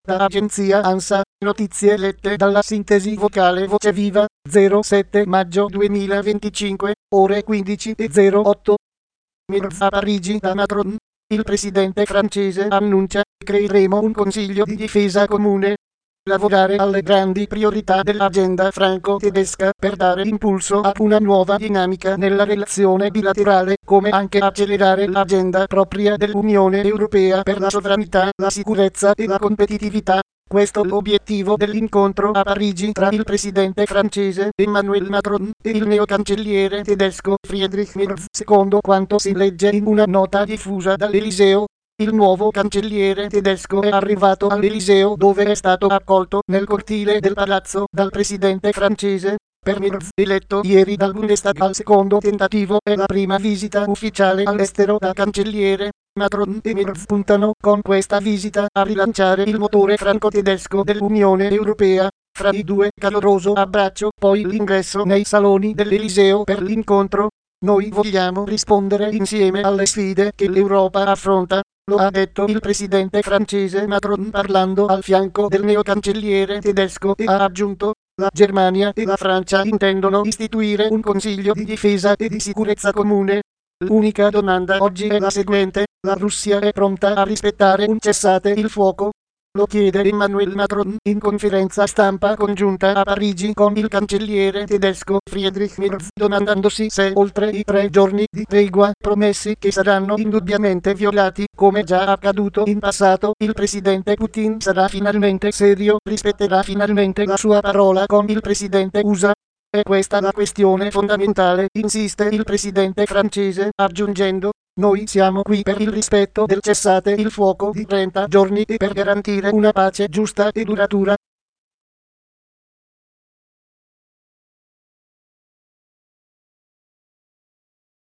Da agenzia ANSA, notizie lette dalla sintesi vocale Voce Viva, 07 maggio 2025, ore 15:08. A Parigi da Macron. Il presidente francese annuncia: creeremo un consiglio di difesa comune. Lavorare alle grandi priorità dell'agenda franco-tedesca per dare impulso a una nuova dinamica nella relazione bilaterale, come anche accelerare l'agenda propria dell'Unione Europea per la sovranità, la sicurezza e la competitività. Questo l'obiettivo dell'incontro a Parigi tra il presidente francese Emmanuel Macron e il neocancelliere tedesco Friedrich Merz, secondo quanto si legge in una nota diffusa dall'Eliseo. Il nuovo cancelliere tedesco è arrivato all'Eliseo, dove è stato accolto nel cortile del palazzo dal presidente francese. Per Merz, eletto ieri dal Bundestag al secondo tentativo, è la prima visita ufficiale all'estero da cancelliere. Macron e Merz puntano con questa visita a rilanciare il motore franco-tedesco dell'Unione Europea. Fra i due caloroso abbraccio, poi l'ingresso nei saloni dell'Eliseo per l'incontro. Noi vogliamo rispondere insieme alle sfide che l'Europa affronta. Lo ha detto il presidente francese Macron parlando al fianco del neocancelliere tedesco e ha aggiunto: la Germania e la Francia intendono istituire un consiglio di difesa e di sicurezza comune. L'unica domanda oggi è la seguente: la Russia è pronta a rispettare un cessate il fuoco? Lo chiede Emmanuel Macron in conferenza stampa congiunta a Parigi con il cancelliere tedesco Friedrich Merz, domandandosi se oltre i 3 giorni di tregua promessi, che saranno indubbiamente violati, come già accaduto in passato, il presidente Putin sarà finalmente serio, rispetterà finalmente la sua parola con il presidente USA. È questa la questione fondamentale, insiste il presidente francese, aggiungendo: noi siamo qui per il rispetto del cessate il fuoco di 30 giorni e per garantire una pace giusta e duratura.